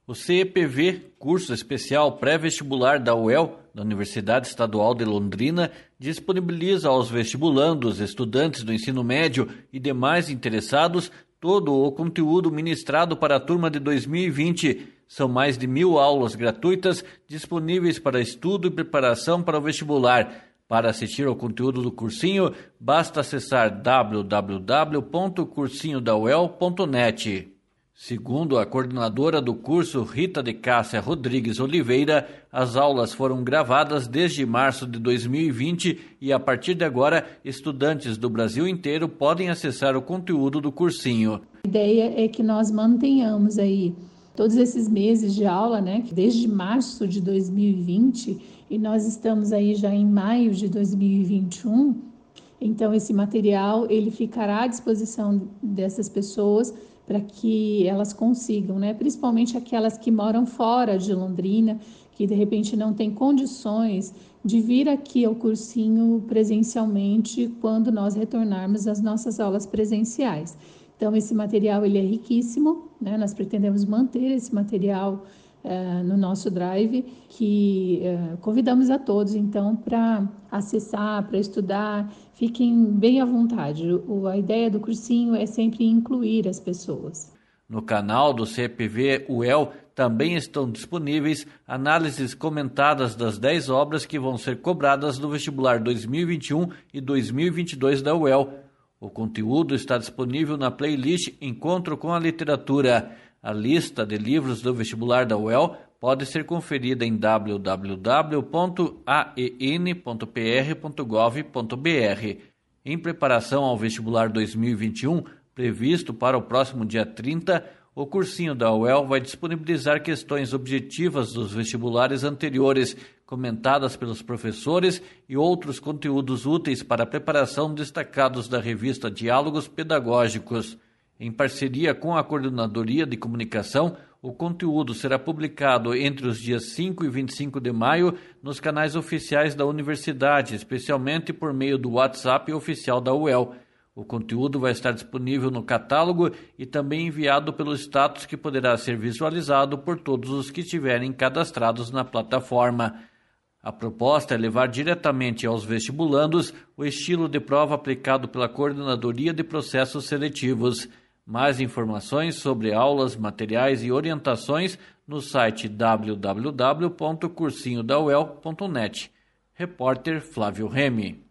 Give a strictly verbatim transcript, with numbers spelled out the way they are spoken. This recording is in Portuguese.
O C E P V, curso especial pré-vestibular da U E L, da Universidade Estadual de Londrina, disponibiliza aos vestibulandos, estudantes do ensino médio e demais interessados todo o conteúdo ministrado para a turma de dois mil e vinte. São mais de mil aulas gratuitas disponíveis para estudo e preparação para o vestibular. Para assistir ao conteúdo do cursinho, basta acessar w w w ponto cursinho da u e l ponto net. Segundo a coordenadora do curso, Rita de Cássia Rodrigues Oliveira, as aulas foram gravadas desde março de dois mil e vinte e, a partir de agora, estudantes do Brasil inteiro podem acessar o conteúdo do cursinho. A ideia é que nós mantenhamos aí todos esses meses de aula, né, desde março de dois mil e vinte, e nós estamos aí já em maio de dois mil e vinte e um, então esse material ele ficará à disposição dessas pessoas para que elas consigam, né, principalmente aquelas que moram fora de Londrina, que de repente não têm condições de vir aqui ao cursinho presencialmente quando nós retornarmos às nossas aulas presenciais. Então, esse material ele é riquíssimo, né? Nós pretendemos manter esse material uh, no nosso drive, que uh, convidamos a todos, então, para acessar, para estudar, fiquem bem à vontade. O, a ideia do cursinho é sempre incluir as pessoas. No canal do C E P V U E L também estão disponíveis análises comentadas das dez obras que vão ser cobradas no vestibular dois mil e vinte e um e dois mil e vinte e dois da U E L. O conteúdo está disponível na playlist Encontro com a Literatura. A lista de livros do vestibular da U E L pode ser conferida em w w w ponto a e n ponto p r ponto gov ponto b r. Em preparação ao vestibular dois mil e vinte e um, previsto para o próximo dia trinta, o cursinho da U E L vai disponibilizar questões objetivas dos vestibulares anteriores, comentadas pelos professores e outros conteúdos úteis para a preparação destacados da revista Diálogos Pedagógicos. Em parceria com a Coordenadoria de Comunicação, o conteúdo será publicado entre os dias cinco e vinte e cinco de maio nos canais oficiais da universidade, especialmente por meio do WhatsApp oficial da U E L. O conteúdo vai estar disponível no catálogo e também enviado pelo status, que poderá ser visualizado por todos os que estiverem cadastrados na plataforma. A proposta é levar diretamente aos vestibulandos o estilo de prova aplicado pela Coordenadoria de Processos Seletivos. Mais informações sobre aulas, materiais e orientações no site w w w ponto cursinho da u e l ponto net. Repórter Flávio Remy.